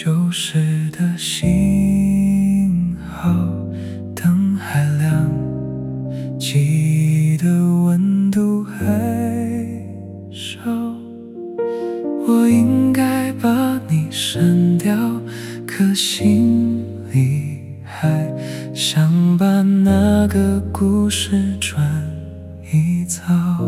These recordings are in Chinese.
旧时的信号，灯还亮，记忆的温度还少。我应该把你删掉，可心里还想把那个故事转一遭。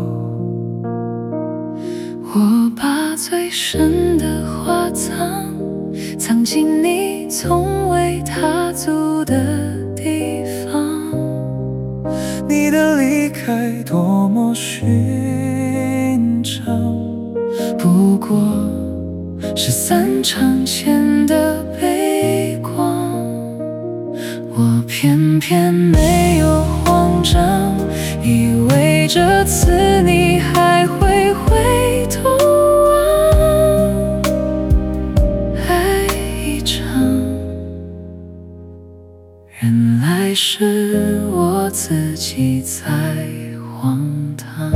我把最深的花藏进你从未踏足的地方。 你的离开多么寻常， 不过是散场前的悲光。我偏偏没有慌张，以为这次你还会回头望。爱一场，原来是我自己在荒唐。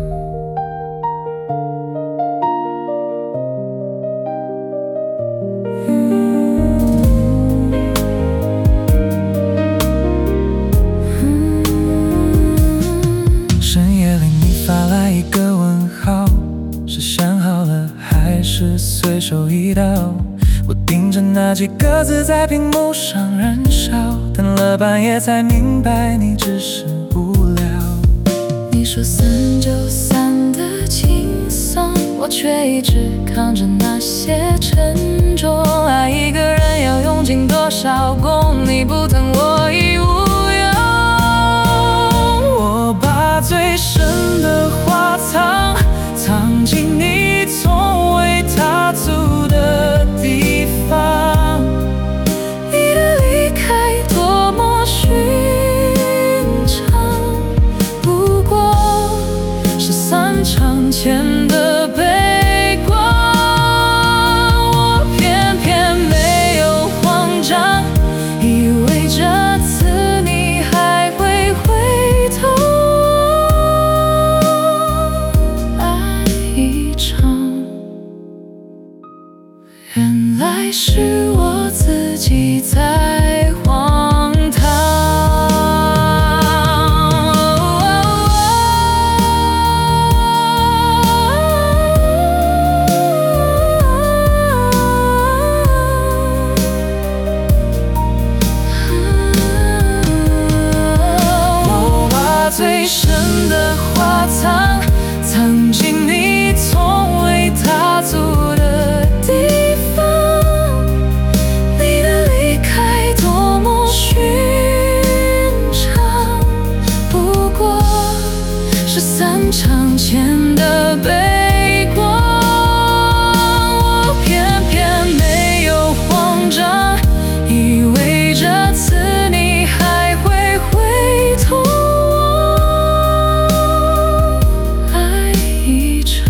深夜里你发来一个问号，是想好了还是随手一刀？我盯着那几个字在屏幕上燃烧，等了半夜才明白你只是无聊。 你说散就散的轻松，我却一直扛着那些沉重。爱一个人要用尽多少功，你不疼我已无用。 我把最深的花藏进你从未踏足的地方。 你的离开多么寻常，不过是散场前的悲光。我偏偏没有慌张，以为这次你还会回头望。爱一场，原来是我自己在荒唐。 我把最深的花藏进你从未踏足的地方。你的离开多么寻常，不过是散场前的悲光。我偏偏没有慌张，以为这次你还会回头望。爱一场，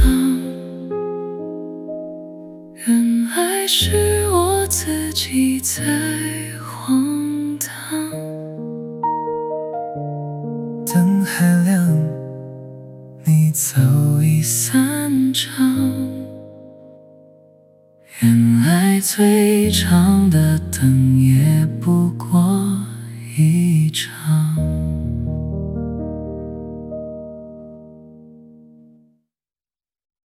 原来是我自己在荒唐。 灯还亮，你早已散场。原来最长的灯也不过一场。